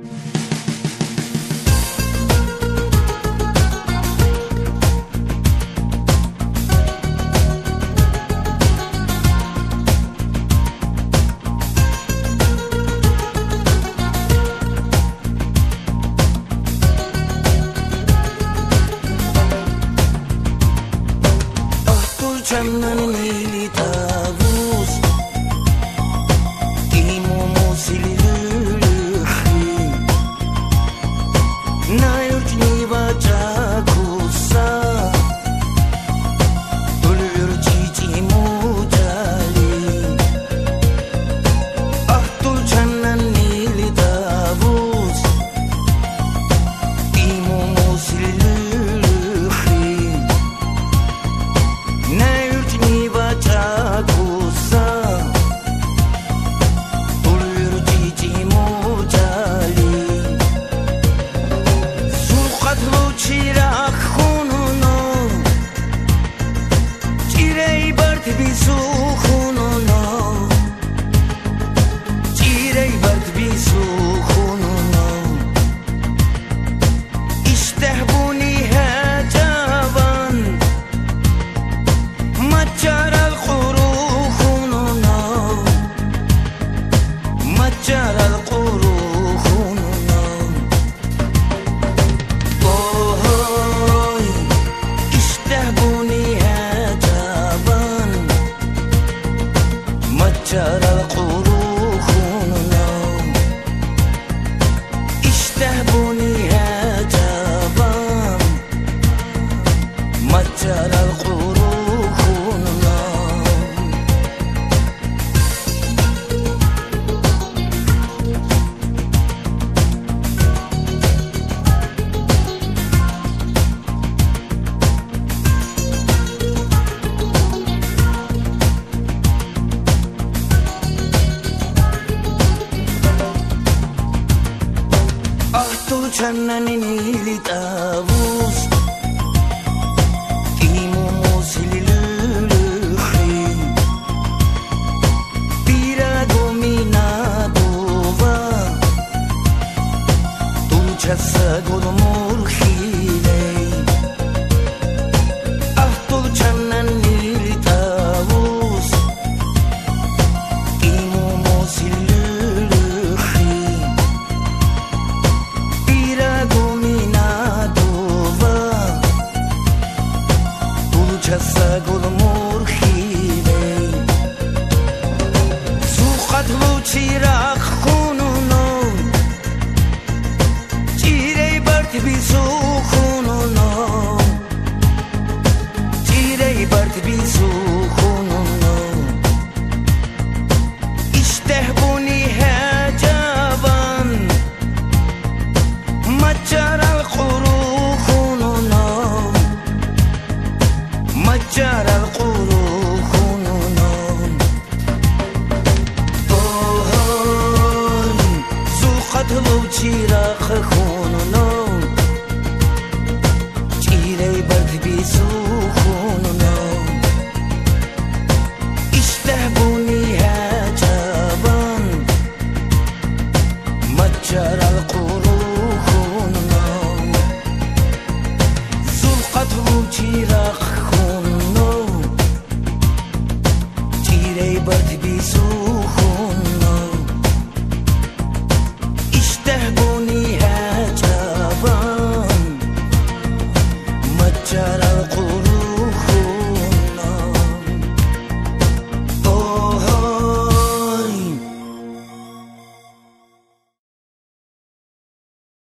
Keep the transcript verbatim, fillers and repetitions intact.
Canın eli tavus İmumu silülühü Nayurcni vacakusa Ölür cici mucali Ahtul canın eli tavus İmumu silülühü Canın eli tavus İmumu silülühü Bira domina dova Dulcasa golumur hiley Ahtul canın eli tavus İmumu silülühü Çasa golumur hiley Suqatlu çirak khununu Çirey bart bisu khununu Çirey bart bisu khununu İstehbuni hecavan Macaral quru جرى القروح نون طهر سوقت لو تشيرا خخون